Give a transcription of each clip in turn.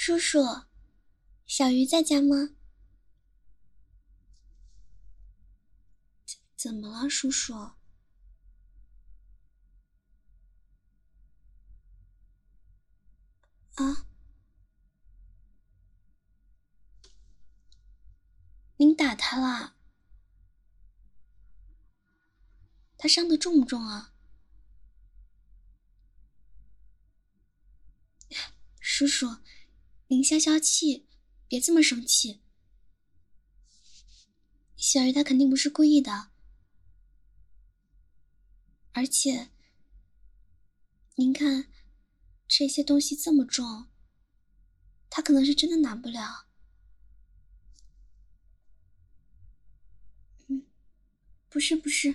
叔叔，小鱼在家吗？怎么了，叔叔？啊？您打他啦？他伤得重不重啊？叔叔，您消消气，别这么生气。小鱼他肯定不是故意的，而且，您看，这些东西这么重，他可能是真的拿不了。不是，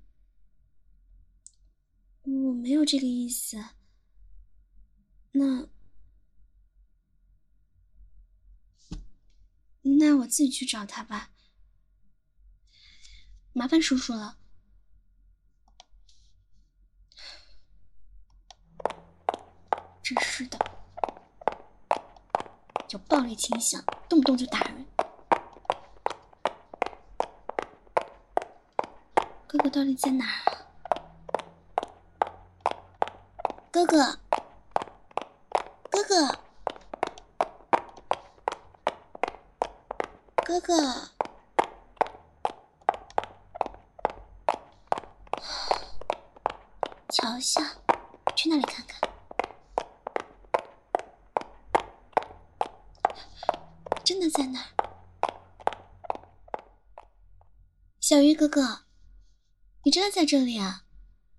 我没有这个意思。那我自己去找他吧，麻烦叔叔了。真是的，有暴力倾向，动不动就打人。哥哥到底在哪儿啊？哥哥，哥哥，哥哥，瞧一下，去那里看看。真的在那儿。小鱼哥哥，你真的在这里啊？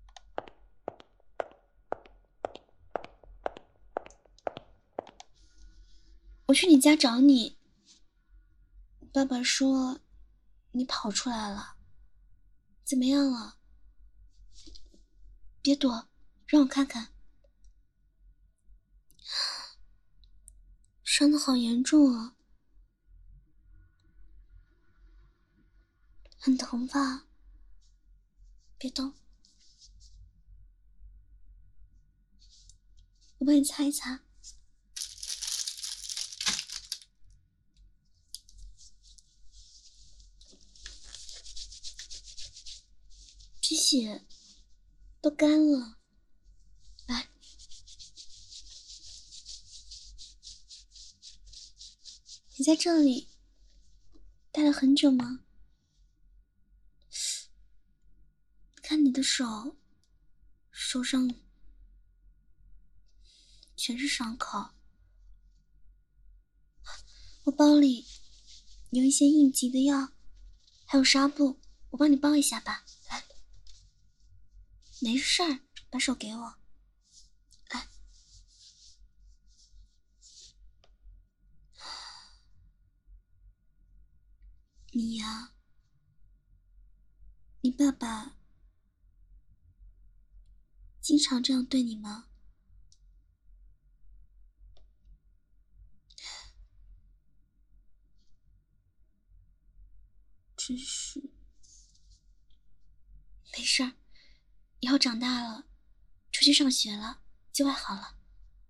我去你家找你，爸爸说你跑出来了，怎么样了？别躲，让我看看。伤得好严重啊，很疼吧？别动，我帮你擦一擦。这血都干了，来，你在这里待了很久吗？看你的手上全是伤口，我包里有一些应急的药，还有纱布，我帮你包一下吧。来，没事儿，把手给我。来，你呀，你爸爸经常这样对你吗？真是，没事儿，以后长大了，出去上学了就会好了。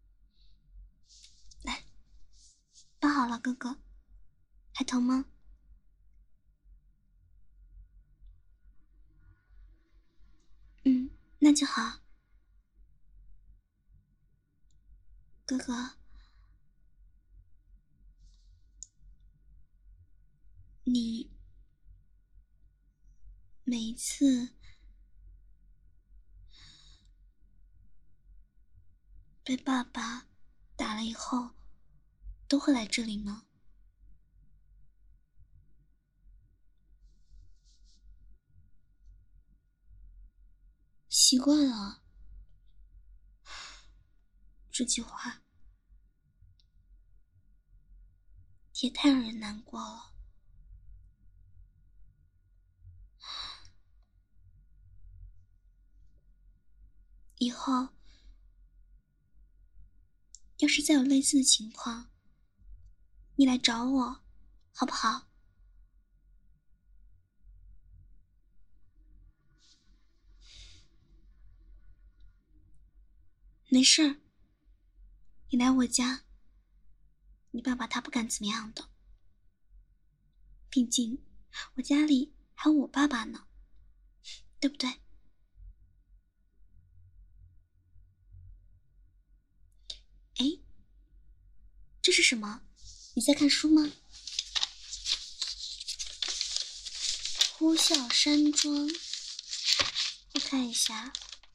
来，包好了，哥哥，还疼吗？那就好。哥哥，你每一次被爸爸打了以后，都会来这里吗？习惯了。这句话也太让人难过了。以后要是再有类似的情况，你来找我，好不好？没事儿，你来我家， 你爸爸他不敢怎么样的，毕竟我家里还有我爸爸呢，对不对？哎，这是什么？你在看书吗？呼啸山庄，我看一下。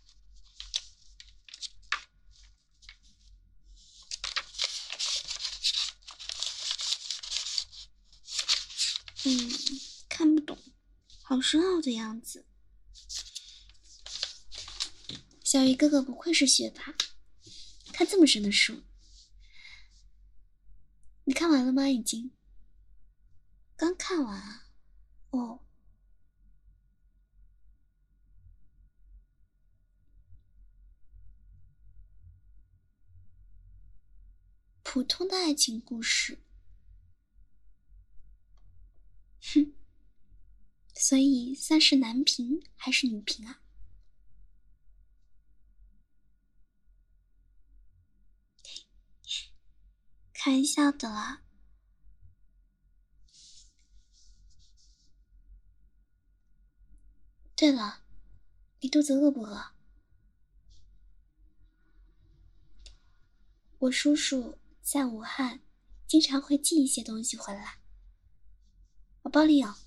看不懂，好深奥的样子。小鱼哥哥不愧是学霸，看这么深的书。你看完了吗？已经？刚看完啊。哦。普通的爱情故事。哼。所以算是男频还是女频啊？开玩笑的啦。对了，你肚子饿不饿？我叔叔在武汉经常会寄一些东西回来，我包里有。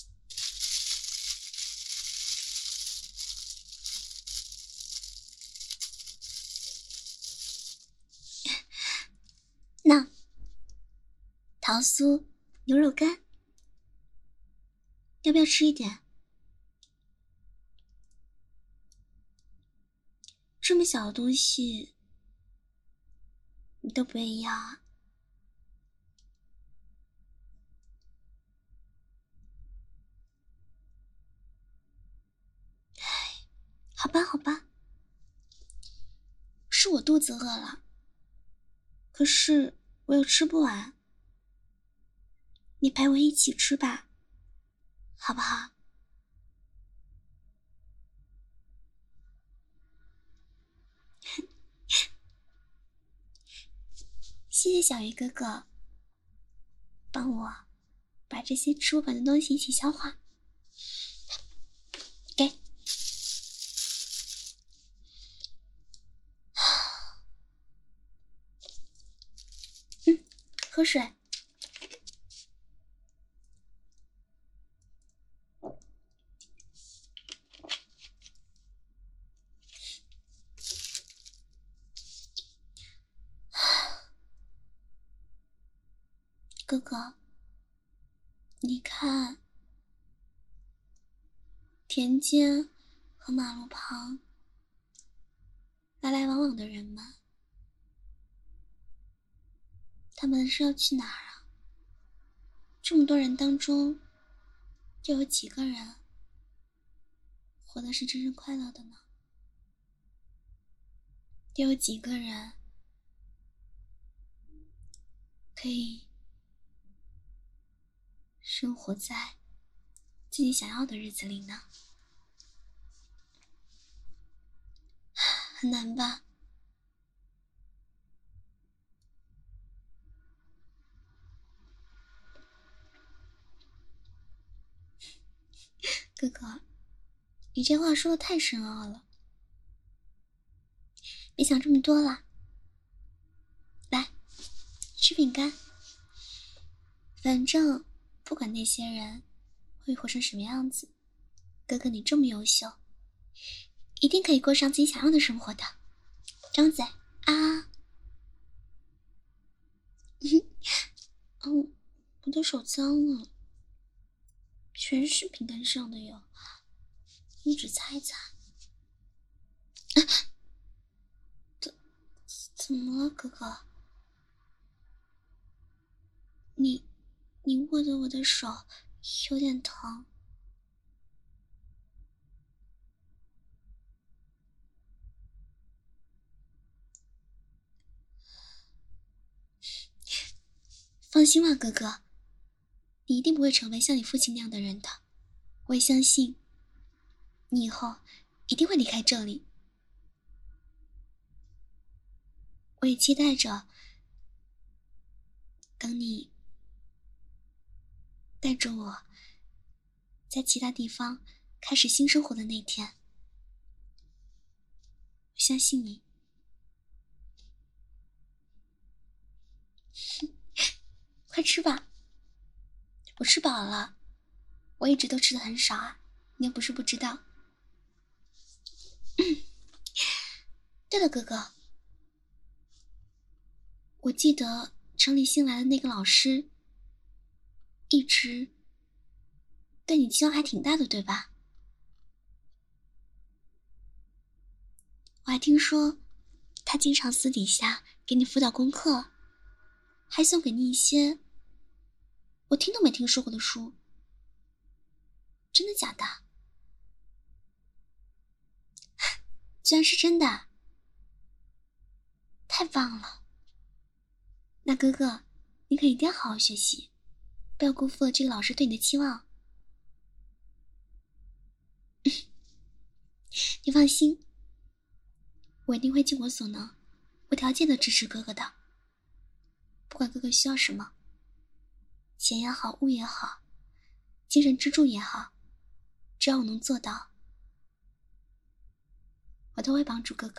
那桃酥、牛肉干，要不要吃一点？这么小的东西你都不愿意要啊？好吧，好吧，是我肚子饿了，可是我又吃不完，你陪我一起吃吧，好不好？谢谢小鱼哥哥，帮我把这些吃不完的东西一起消化。给。喝水。哥哥，你看，田间和马路旁来来往往的人们，他们是要去哪儿啊？这么多人当中，又有几个人活的是真正快乐的呢？又有几个人可以生活在自己想要的日子里呢？很难吧？哥哥，你这话说的太深奥了，别想这么多了。来，吃饼干。反正不管那些人会活成什么样子，哥哥你这么优秀，一定可以过上自己想要的生活的。张嘴啊！我的手脏了，全是饼干上的油，用纸擦一擦。怎么了，哥哥？你握着我的手有点疼。放心吧，哥哥，你一定不会成为像你父亲那样的人的。我也相信，你以后一定会离开这里。我也期待着等你带着我在其他地方开始新生活的那天，我相信你。快吃吧，我吃饱了，我一直都吃的很少啊，你又不是不知道。对了，哥哥，我记得城里新来的那个老师一直对你期望还挺大的，对吧？我还听说他经常私底下给你辅导功课，还送给你一些我听都没听说过的书。真的假的？居然是真的，太棒了。那哥哥，你可一定要好好学习，不要辜负了这个老师对你的期望。你放心，我一定会尽我所能，无条件的支持哥哥的。不管哥哥需要什么，钱也好，物也好，精神支柱也好，只要我能做到，我都会帮助哥哥。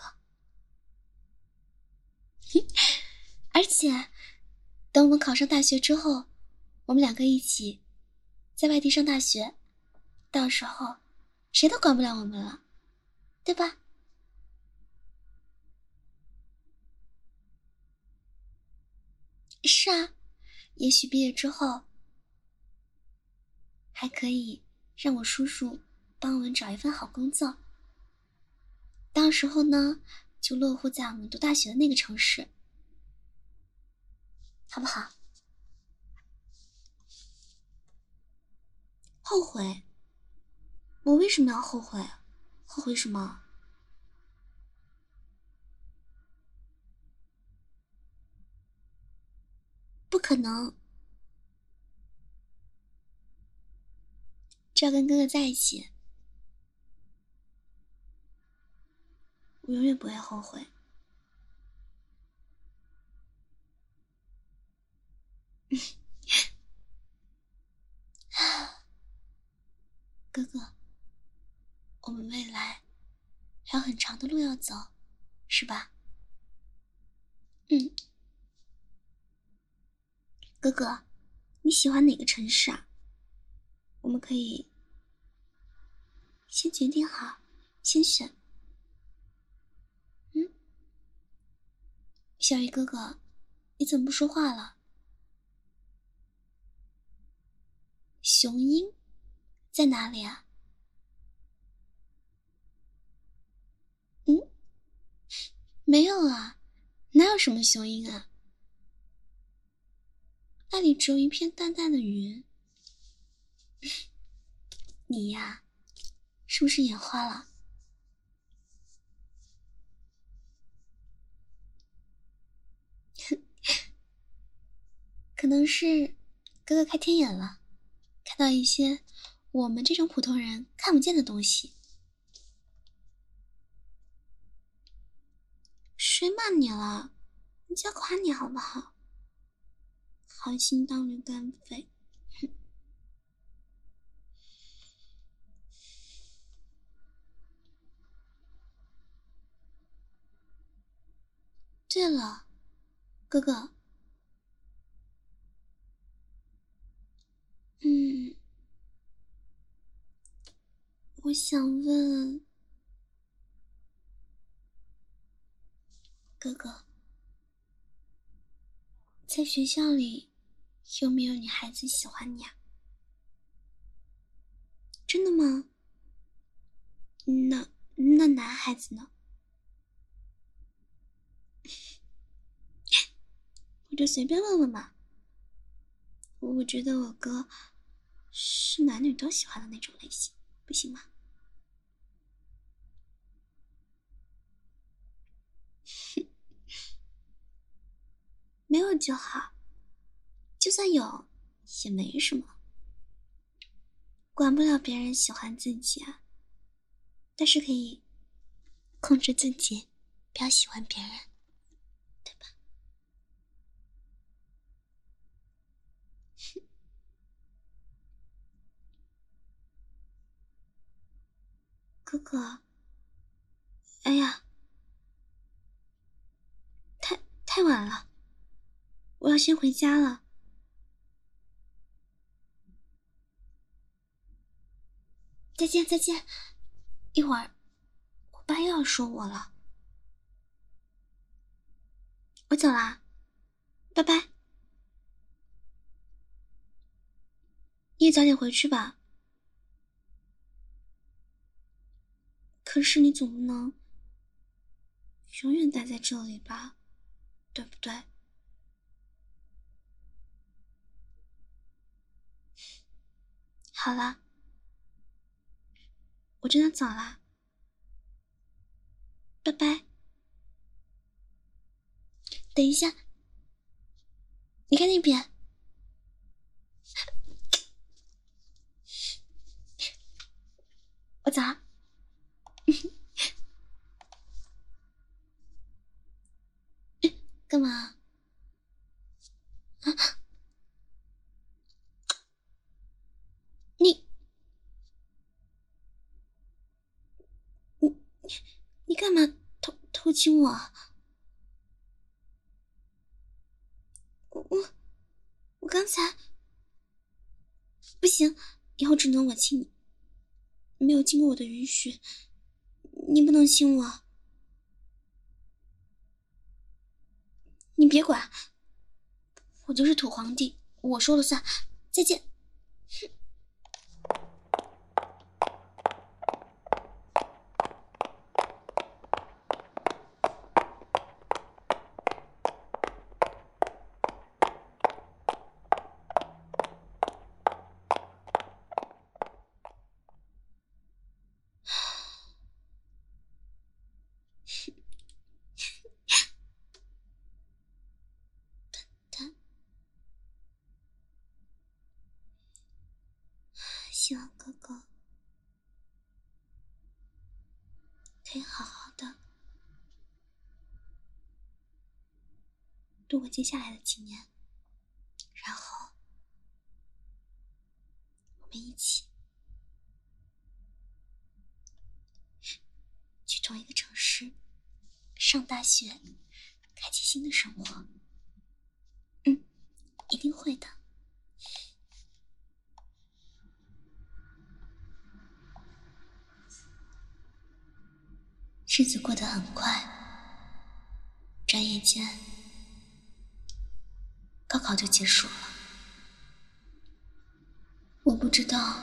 而且等我们考上大学之后，我们两个一起在外地上大学，到时候谁都管不了我们了，对吧？是啊，也许毕业之后还可以让我叔叔帮我们找一份好工作，到时候呢就落户在我们读大学的那个城市，好不好？后悔？我为什么要后悔？后悔什么？不可能，只要跟哥哥在一起，我永远不会后悔。哥哥，我们未来还有很长的路要走，是吧？嗯，哥哥，你喜欢哪个城市啊？我们可以先决定好，先选。嗯，小鱼哥哥，你怎么不说话了？雄鹰在哪里啊？嗯，没有啊，哪有什么雄鹰啊？那里只有一片淡淡的云。你呀，是不是眼花了？可能是哥哥开天眼了，看到一些我们这种普通人看不见的东西。谁骂你了？人家夸你好不好？好心当驴肝肺。对了，哥哥，我想问哥哥，在学校里有没有女孩子喜欢你啊？真的吗？那男孩子呢？我就随便问问嘛。我觉得我哥是男女都喜欢的那种类型，不行吗？没有就好，就算有也没什么，管不了别人喜欢自己啊，但是可以控制自己，不要喜欢别人，对吧？ 哥哥，哎呀，太晚了，我要先回家了。再见再见，一会儿我爸又要说我了。我走啦，拜拜。你也早点回去吧。可是你总不能永远待在这里吧，对不对？好了，我真的走啦，拜拜。等一下，你看那边。我走了。干嘛？啊，你你干嘛偷亲我？我刚才不行，以后只能我亲你，没有经过我的允许，你不能亲我。你别管，我就是土皇帝，我说了算。再见。希望哥哥可以好好的度过接下来的几年，然后我们一起去同一个城市上大学，开启新的生活。一定会的。日子过得很快，转眼间高考就结束了。我不知道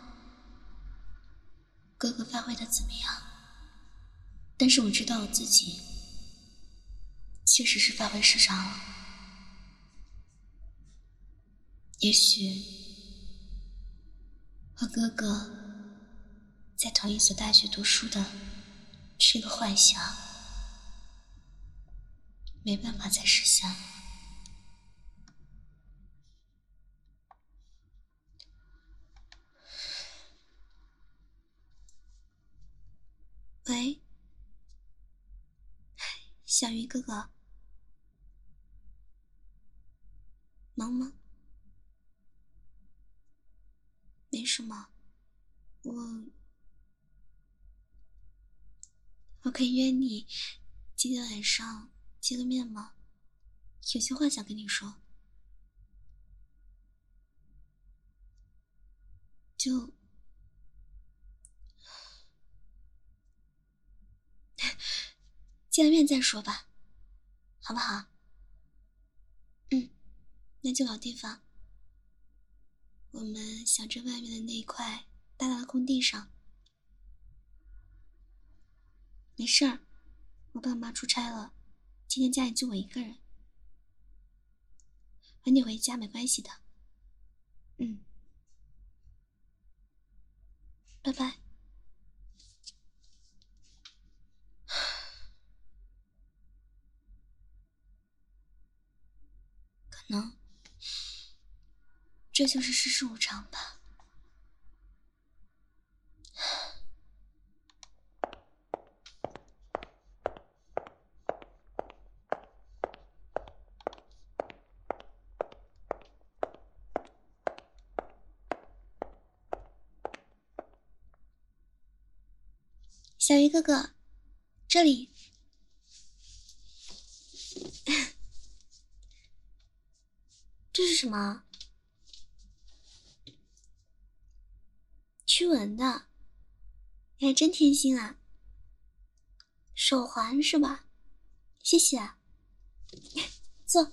哥哥发挥的怎么样，但是我知道我自己确实是发挥失常了。也许和哥哥在同一所大学读书的这个幻想没办法再实现了。喂，小鱼哥哥，忙吗？没什么，我可以约你今天晚上见个面吗？有些话想跟你说。就见了面再说吧，好不好？那就老地方，我们小镇外面的那一块大大的空地上。没事儿，我爸妈出差了，今天家里就我一个人，晚点回家没关系的。拜拜。可能这就是世事无常吧。 小鱼哥哥，这里。这是什么？驱蚊的，你还真贴心啊！手环是吧？谢谢。坐。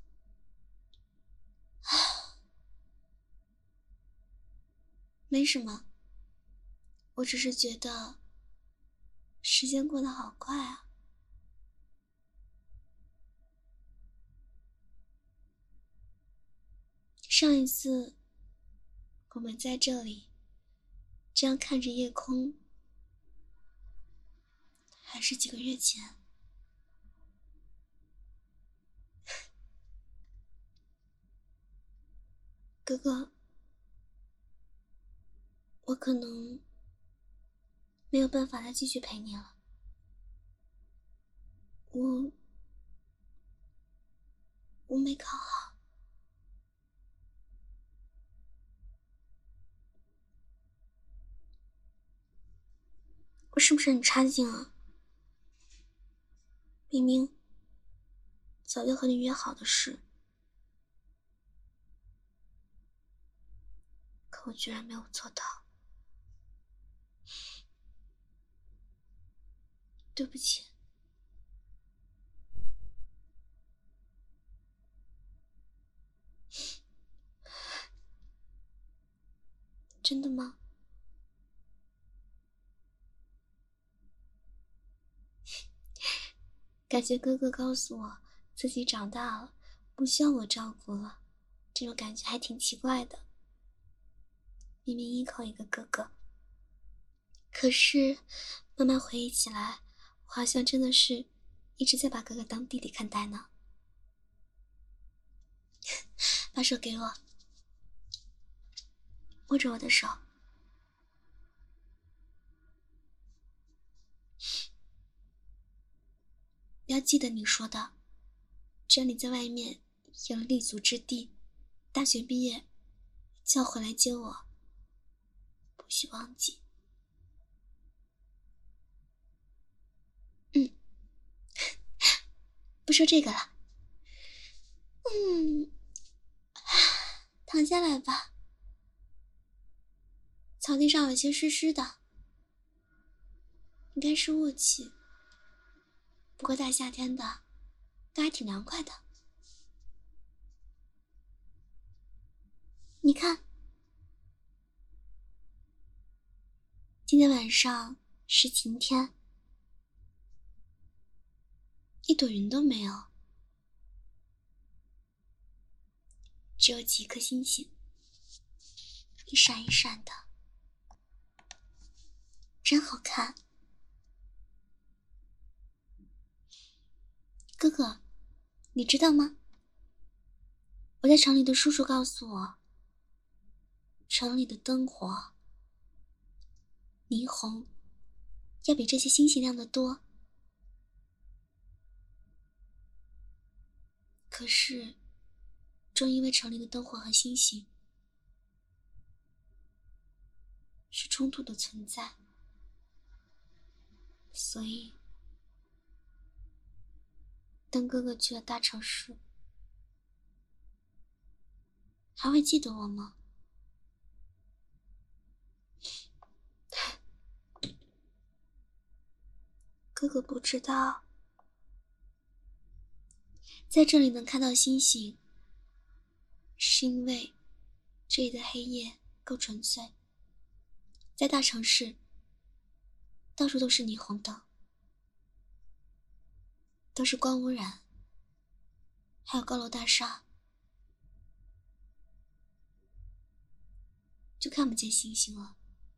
没什么，我只是觉得时间过得好快啊。上一次我们在这里这样看着夜空，还是几个月前。哥哥，我可能没有办法再继续陪你了。我没考好。我是不是很差劲啊？明明早就和你约好的事，可我居然没有做到。对不起。真的吗？感觉哥哥告诉我自己长大了，不需要我照顾了，这种感觉还挺奇怪的。明明一口一个哥哥，可是慢慢回忆起来，我好像真的是一直在把哥哥当弟弟看待呢。把手给我，握着我的手。要记得你说的，只要你在外面有了立足之地，大学毕业就要回来接我，不许忘记。不说这个了。躺下来吧。草地上有些湿湿的，应该是雾气。不过大夏天的，都还挺凉快的。你看，今天晚上是晴天，一朵云都没有，只有几颗星星，一闪一闪的，真好看。哥哥，你知道吗？我在城里的叔叔告诉我，城里的灯火霓虹要比这些星星亮得多。可是正因为城里的灯火和星星是冲突的存在，所以当哥哥去了大城市，还会记得我吗？哥哥不知道，在这里能看到星星，是因为这里的黑夜够纯粹。在大城市，到处都是霓虹灯，都是光污染，还有高楼大厦，就看不见星星了。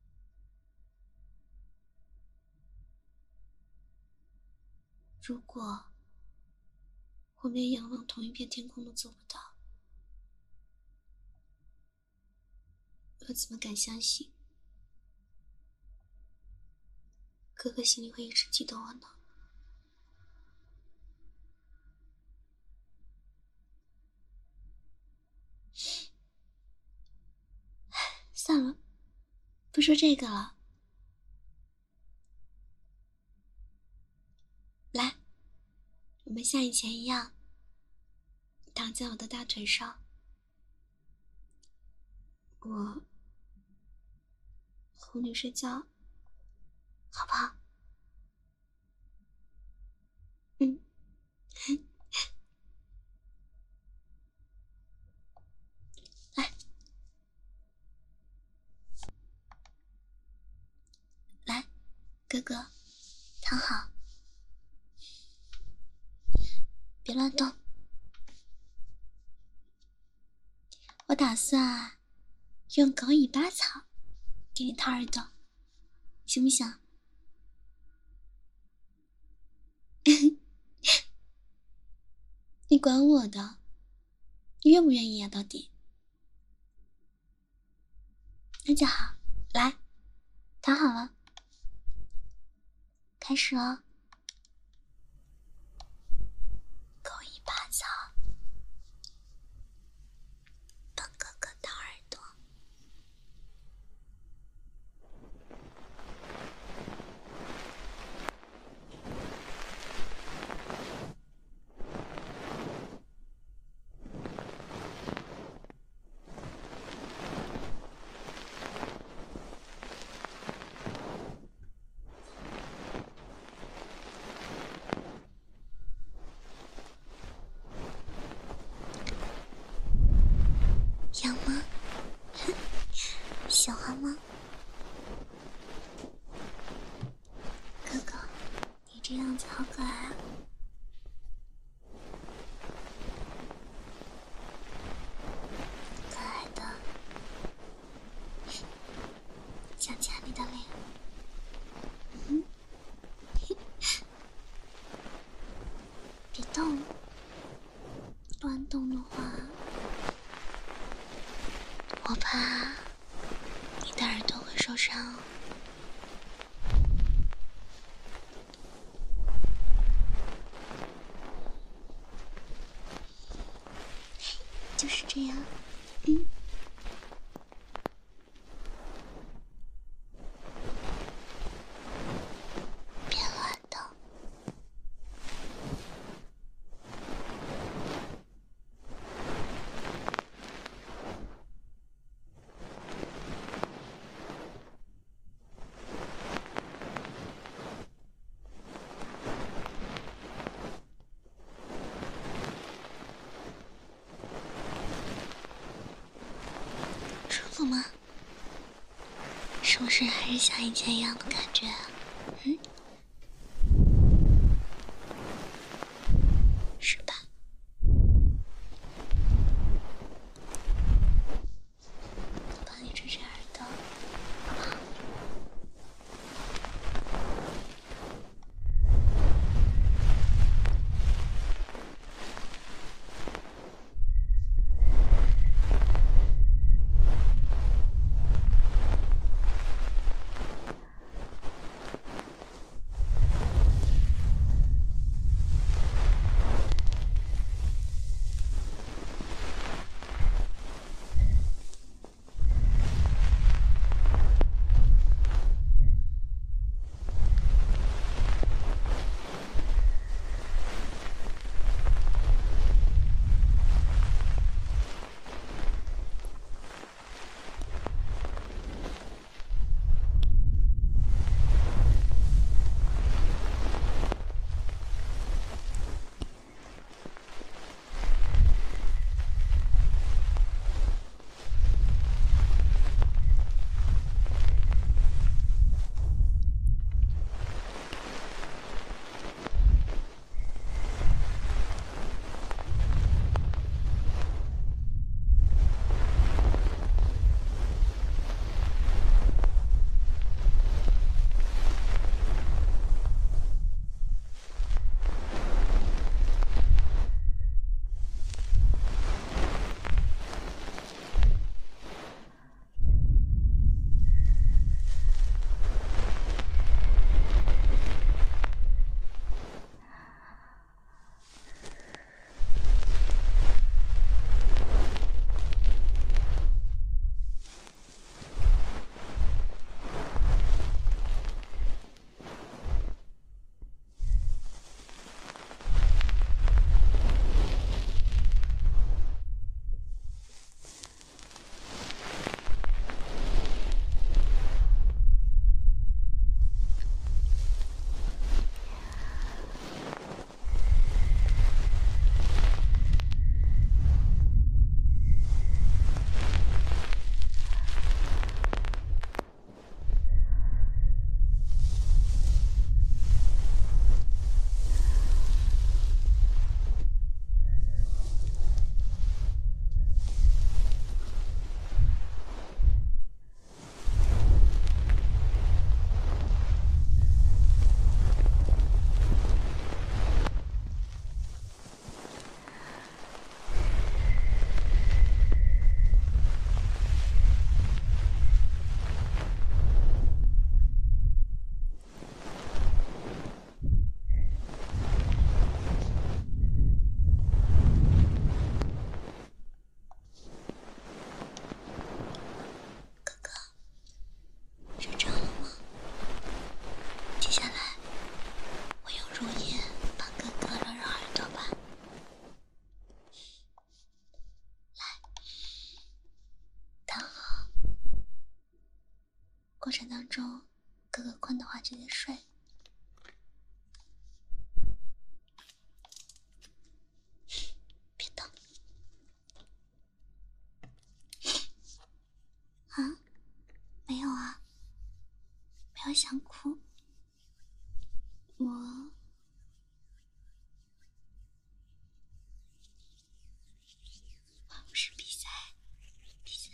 如果我们仰望同一片天空都做不到，我又怎么敢相信哥哥心里会一直记得我呢？算了，不说这个了。 们像以前一样躺在我的大腿上，我哄你睡觉，好不好？嗯。来，来，哥哥，躺好，别乱动。我打算用狗尾巴草给你掏耳朵，行不行？你管我的，你愿不愿意呀？到底？那就好，来，躺好了，开始哦。狗尾巴草，帮哥哥掏耳朵。痒吗？喜欢吗？哥哥，你这样子好可爱啊！可爱的，想掐你的脸。别动，乱动的话，我怕你的耳朵会受伤哦。就是这样，别乱动。舒服吗？是不是还是像以前一样的感觉啊？是吧？帮你吹吹耳朵，好不好？ 程当中，哥哥困的话直接睡。别动。啊？没有啊，没有想哭。我不是比赛，比赛。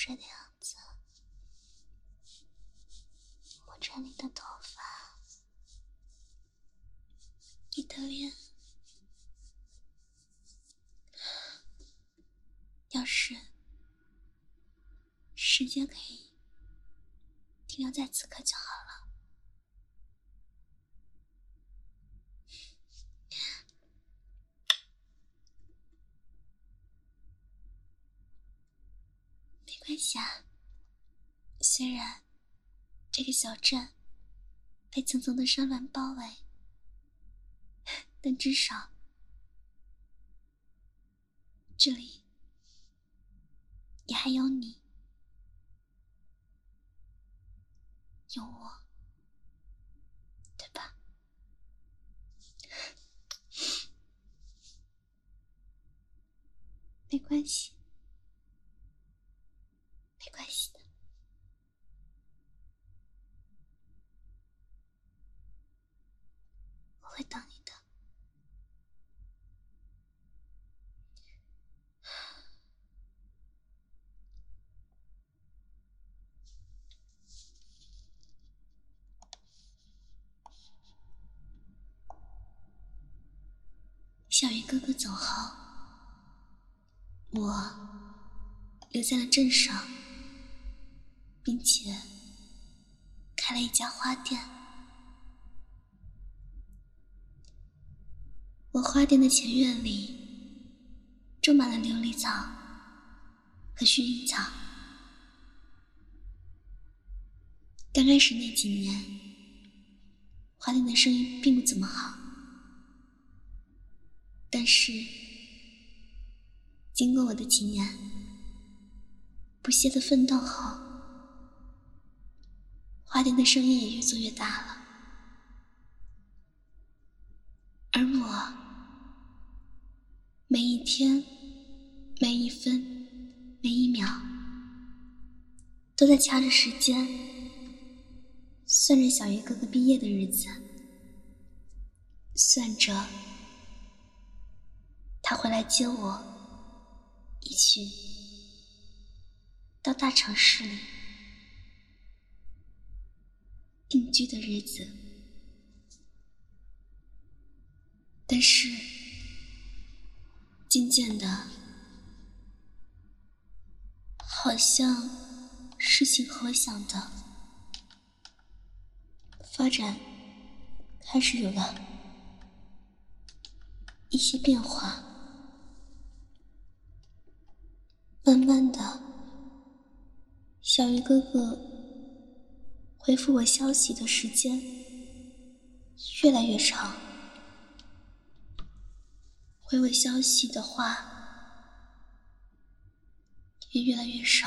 睡的样子，摸着你的头发，你的脸。要是时间可以停留在此刻就好了。没关系啊，虽然这个小镇被层层的山峦包围，但至少这里也还有你，有我，对吧？没关系，没关系的。我会等你的。小鱼哥哥走后，我留在了镇上，并且开了一家花店。我花店的前院里种满了琉璃草和薰衣草。刚开始那几年，花店的生意并不怎么好，但是经过我的几年不懈的奋斗后，花店的生意也越做越大了。而我每一天、每一分、每一秒都在掐着时间，算着小鱼哥哥毕业的日子，算着他回来接我，一起到大城市里定居的日子。但是渐渐的，好像事情和我想的发展开始有了一些变化。慢慢的，小鱼哥哥回复我消息的时间越来越长，回我消息的话也越来越少。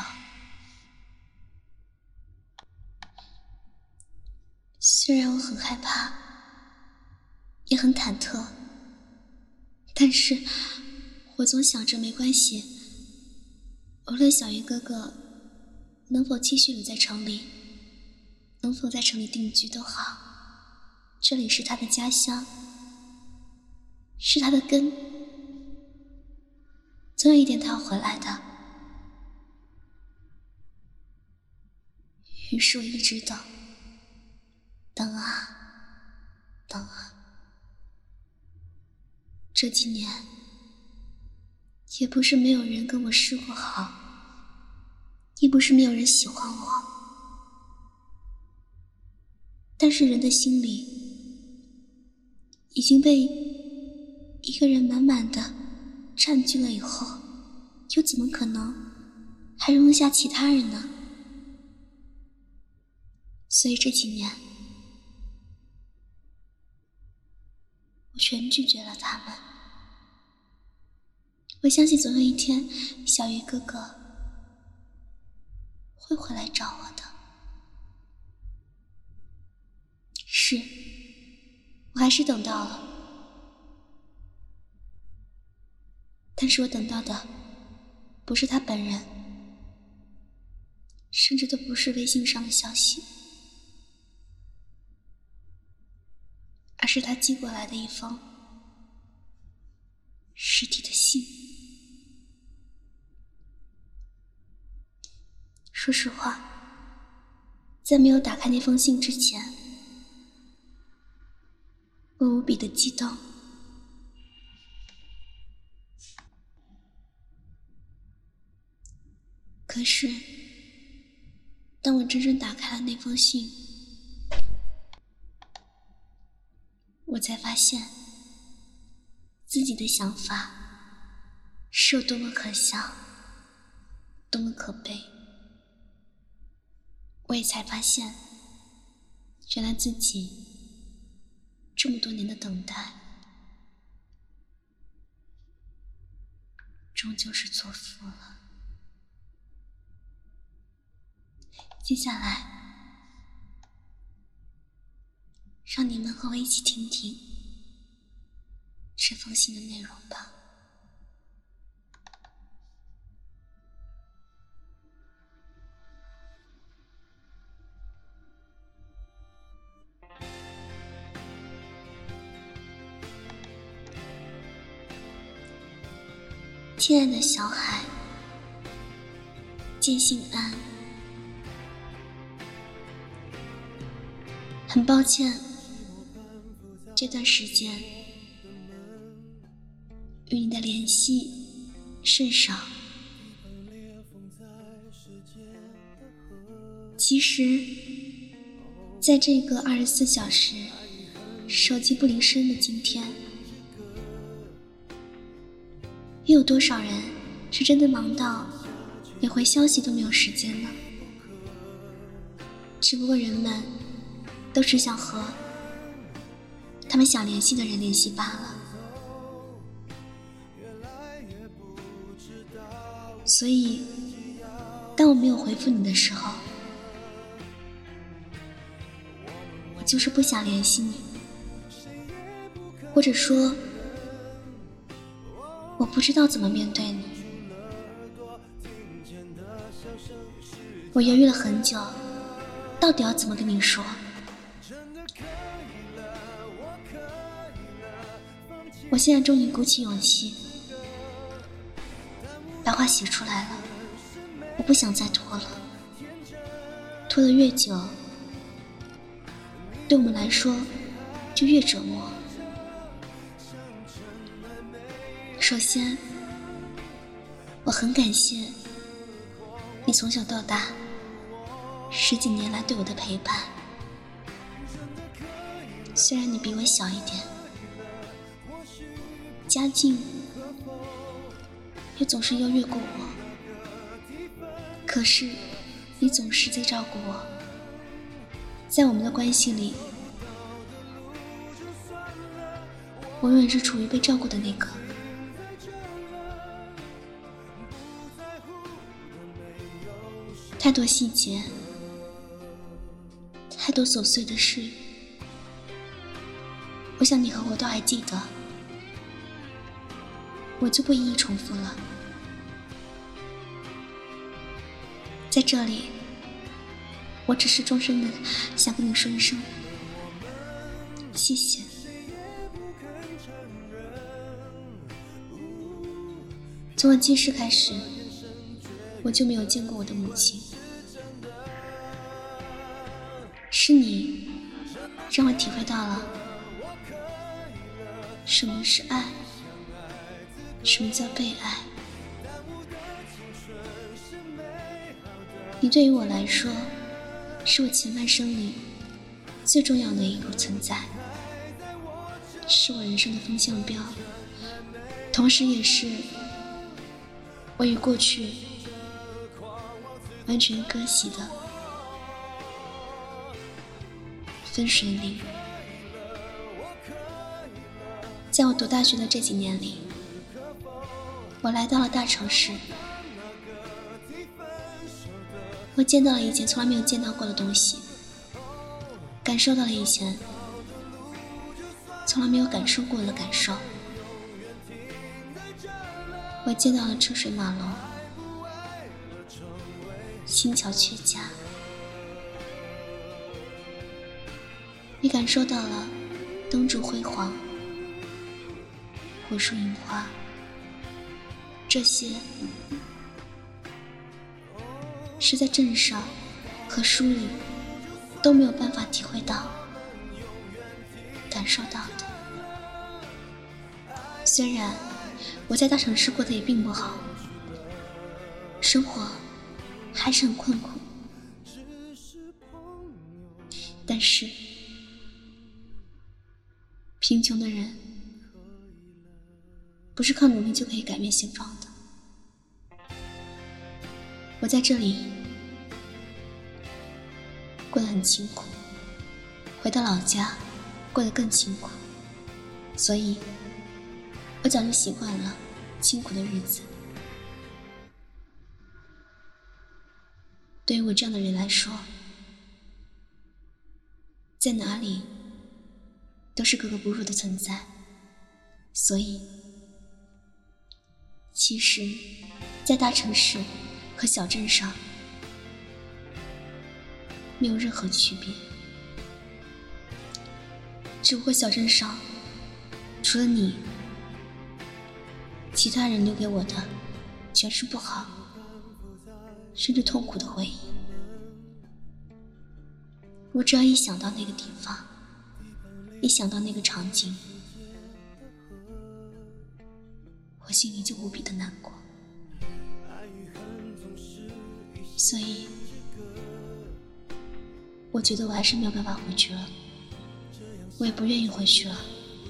虽然我很害怕，也很忐忑，但是我总想着没关系，无论小鱼哥哥能否继续留在城里，能否在城里定居都好，这里是他的家乡，是他的根，总有一天他要回来的。于是我一直等，等啊等啊，这几年也不是没有人跟我示过好，也不是没有人喜欢我，但是人的心里已经被一个人满满的占据了以后，又怎么可能还容得下其他人呢？所以这几年我全拒绝了他们。我相信总有一天小鱼哥哥会回来找我的。是，我还是等到了，但是我等到的不是他本人，甚至都不是微信上的消息，而是他寄过来的一封实体的信。 说实话，在没有打开那封信之前，我无比的激动。可是，当我真正打开了那封信，我才发现自己的想法是有多么可笑，多么可悲。我也才发现，原来自己这么多年的等待，终究是错付了。接下来，让你们和我一起听听这封信的内容吧。亲爱的小海，见信安。很抱歉，这段时间与你的联系甚少。其实，在这个24小时手机不离身的今天，又有多少人是真的忙到连回消息都没有时间呢？只不过人们都只想和他们想联系的人联系罢了。所以当我没有回复你的时候，我就是不想联系你，或者说我不知道怎么面对你。我犹豫了很久，到底要怎么跟你说。我现在终于鼓起勇气把话写出来了。我不想再拖了，拖得越久，对我们来说就越折磨。首先，我很感谢你从小到大10几年来对我的陪伴。虽然你比我小一点，家境又总是优越过我，可是你总是在照顾我。在我们的关系里，我永远是处于被照顾的那个。太多细节，太多琐碎的事，我想你和我都还记得，我就不一一重复了。在这里，我只是衷深的想跟你说一声谢谢。从我记事开始，我就没有见过我的母亲。是你让我体会到了什么是爱，什么叫被爱。你对于我来说，是我前半生里最重要的一个存在，是我人生的风向标，同时也是我与过去完全割席的分水岭。在我读大学的这几年里，我来到了大城市，我见到了以前从来没有见到过的东西，感受到了以前从来没有感受过的感受。我见到了车水马龙，新桥阙家，也感受到了灯烛辉煌，火树银花，这些是在镇上和书里都没有办法体会到、感受到的。虽然我在大城市过得也并不好，生活还是很困苦，但是贫穷的人不是靠努力就可以改变现状的。我在这里过得很辛苦，回到老家过得更辛苦，所以我早就习惯了辛苦的日子。对于我这样的人来说，在哪里都是格格不入的存在，所以其实在大城市和小镇上没有任何区别，只不过小镇上除了你，其他人留给我的全是不好甚至痛苦的回忆。我只要一想到那个地方，一想到那个场景，我心里就无比的难过。所以我觉得我还是没有办法回去了，我也不愿意回去了。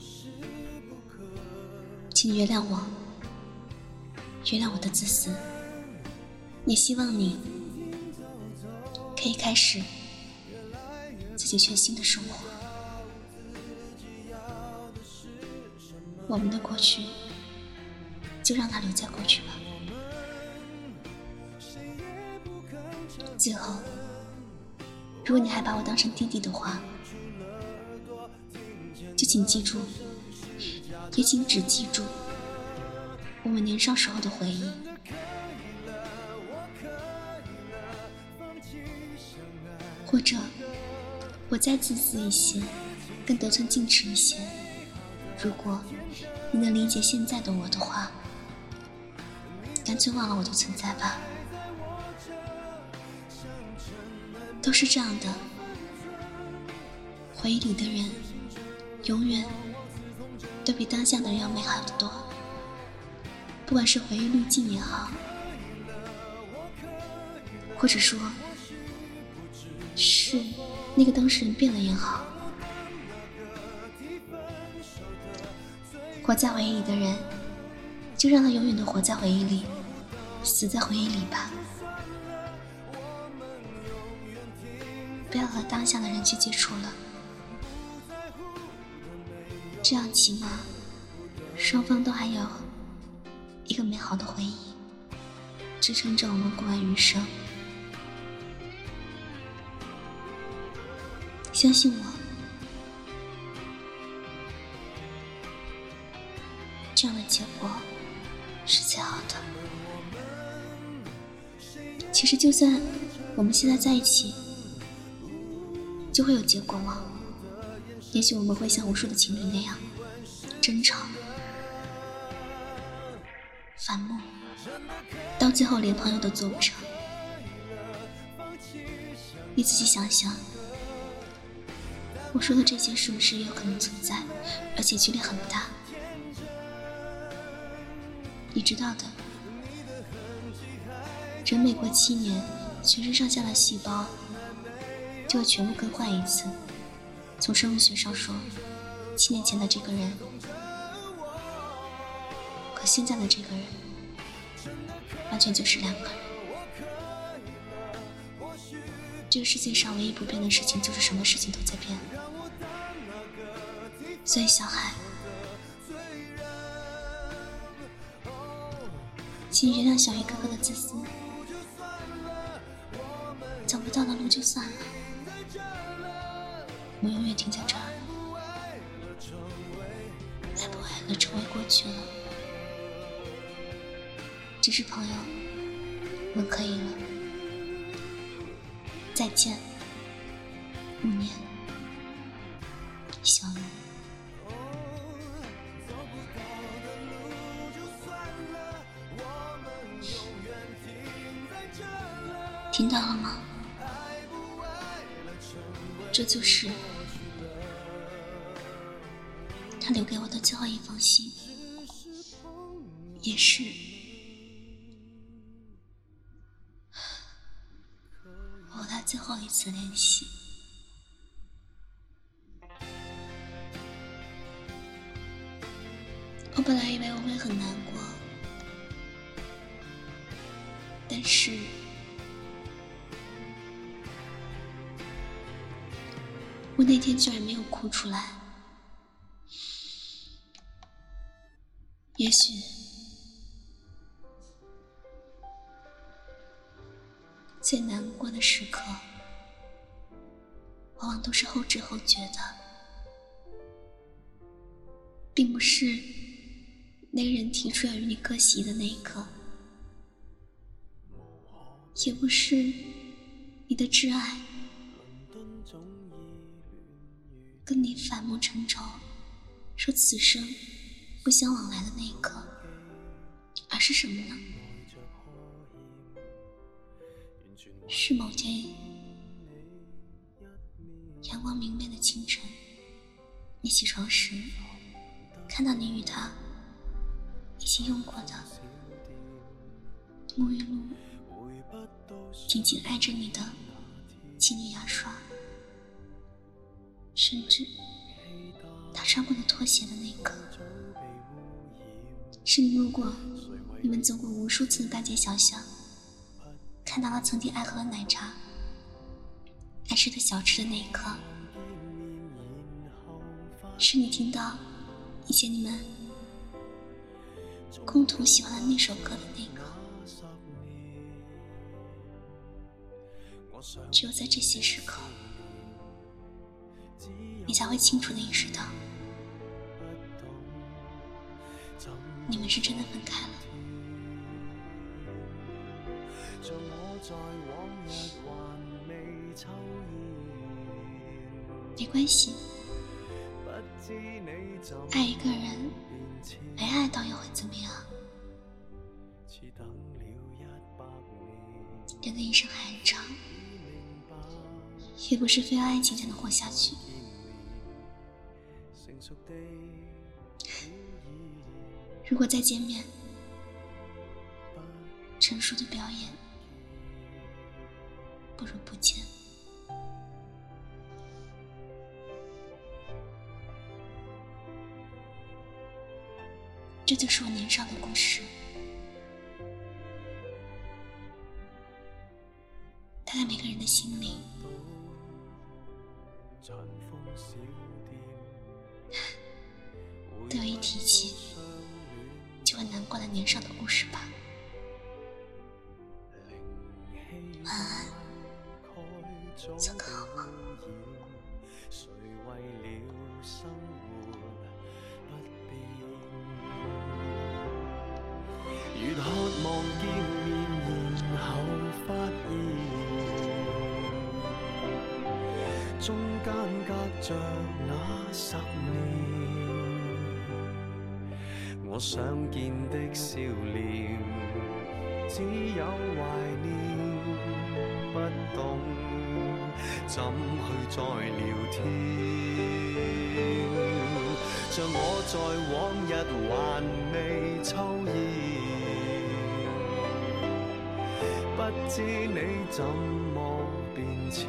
请你原谅我，原谅我的自私，也希望你可以开始自己全新的生活。我们的过去就让它留在过去吧。最后，如果你还把我当成弟弟的话，就请记住，也请只记住我们年少时候的回忆。或者我再自私一些，更得寸进尺一些，如果你能理解现在的我的话，干脆忘了我的存在吧。都是这样的，回忆里的人永远都比当下的人要美好得多。不管是回忆滤镜也好，或者说是那个当事人变了也好，活在回忆里的人，就让他永远的活在回忆里，死在回忆里吧。不要和当下的人去接触了，这样起码双方都还有一个美好的回忆支撑着我们过完余生。相信我，这样的结果是最好的。其实就算我们现在在一起，就会有结果吗？也许我们会像无数的情侣那样争吵、反目，到最后连朋友都做不成。你仔细想想，我说的这些是不是也有可能存在，而且几率很大？你知道的，人每过7年，全身上下的细胞就会全部更换一次。从生物学上说，7年前的这个人和现在的这个人完全就是两个人。这个世界上唯一不变的事情就是什么事情都在变。所以小孩，请原谅小鱼哥哥的自私，走不到的路就算了，我永远停在这儿，爱不爱了成为过去了，只是朋友，我们可以了。再见，5年，小鱼。 听到了吗？这就是他留给我的最后一封信，也是我和他最后一次联系。我本来以为我会很难过，但是我那天居然没有哭出来。也许最难过的时刻往往都是后知后觉的，并不是那个人提出要与你割席的那一刻，也不是你的挚爱跟你反目成仇，说此生不相往来的那一刻，而是什么呢？是某天阳光明媚的清晨，你起床时看到你与他一起用过的沐浴露紧紧挨着你的情侣牙刷，甚至他穿过的拖鞋的那一刻，是你路过你们走过无数次的大街小巷，看到了曾经爱喝的奶茶爱吃的小吃的那一刻，是你听到以前你们共同喜欢的那首歌的那一刻。只有在这些时刻，你才会清楚地意识到你们是真的分开了。没关系，爱一个人没爱到又会怎么样？人的一生还很长，也不是非要爱情才能活下去。如果再见面，成熟的表演不如不见。这就是我年少的故事，大概每个人的心里都有一提起就会难过的年少的故事吧。晚安，做个好梦。 越渴望見面，然後發現中間隔着那10年，我想見的笑臉只有懷念，不懂怎去再聊天，像我在往日還未抽煙，不知你怎麼變遷，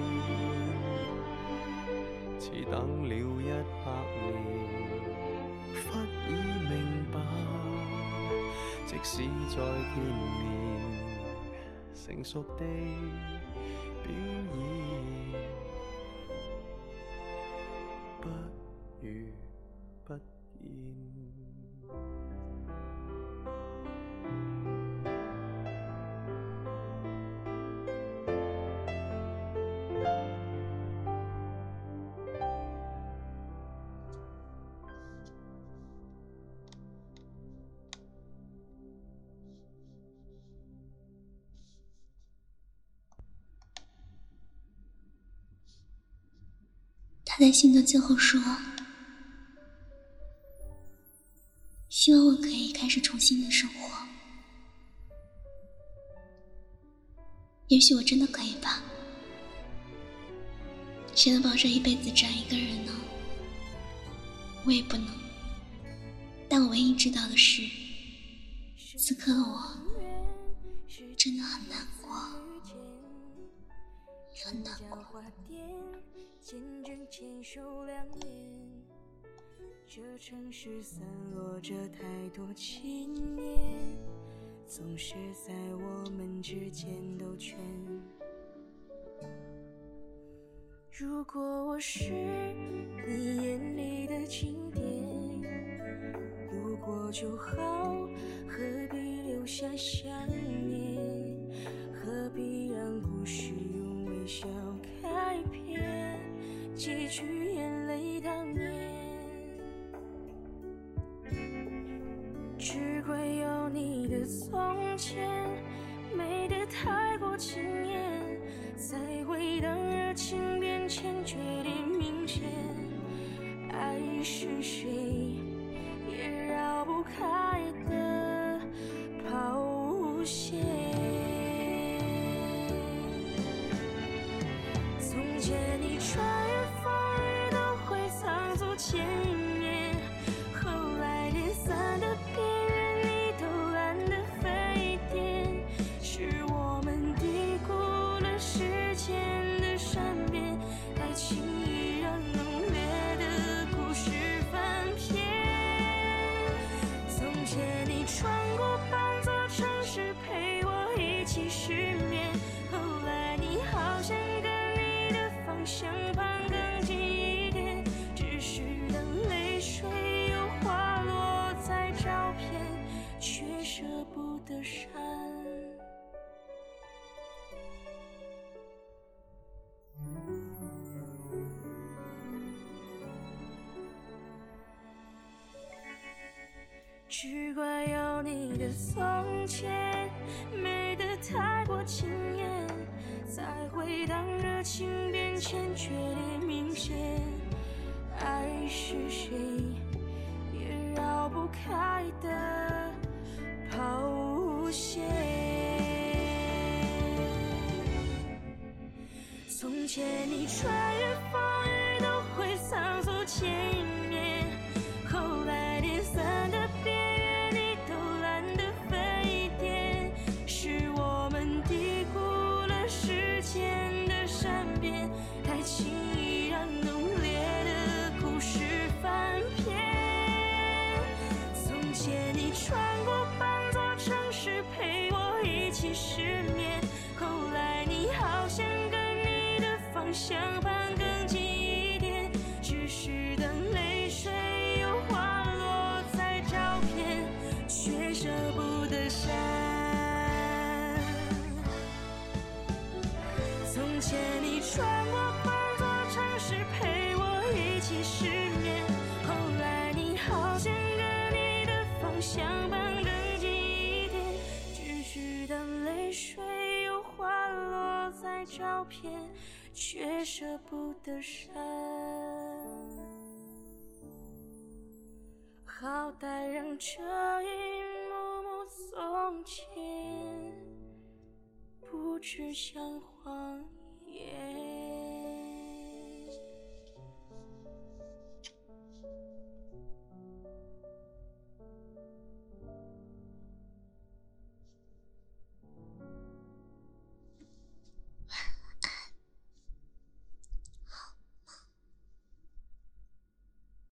似等了100年，忽已明白，即使再見面，成熟地表演，不如不見。 他在信的最后说，希望我可以开始重新的生活。 也许我真的可以吧，谁能保证一辈子只爱一个人呢？我也不能。但我唯一知道的是，此刻的我真的很难过，很难过。 这城市散落着太多情念，总是在我们之间兜圈。如果我是你眼里的经典，路过就好，何必留下想念？何必让故事用微笑开篇，几句眼泪当年？只会有你的从前，美得太过惊艳，才会当热情变迁，决定明显。爱是谁也绕不开的抛线。从前你穿越风雨都会仓促见面，后来连伞的边缘你都懒得飞点，是我们低估了时间的善变，太轻易让浓烈的故事翻篇。从前你穿过半座城市陪我一起失眠，后来你好像跟你的方向盘更近一点，只是等泪水又滑落在照片，却舍不得删。只怪有你的从前，美得太过惊艳，才会当热情变迁，决定明显。爱是谁也绕不开的抛线。从前你穿越风雨都会仓促见面，后来连伞的边缘你都懒得飞点，是我们低估了时间的善变，太轻易让浓烈的故事翻篇。从前你穿过半座城市陪我一起失眠，后来你好像跟你的方向盘更近一点，只是等泪水又滑落在照片，却舍不得删。从前你穿过半座城市陪我一起失眠，后来你好像跟你的方向盘更近一点，只是当泪水又滑落在照片，却舍不得删。好歹让这一幕幕从前不只像谎言。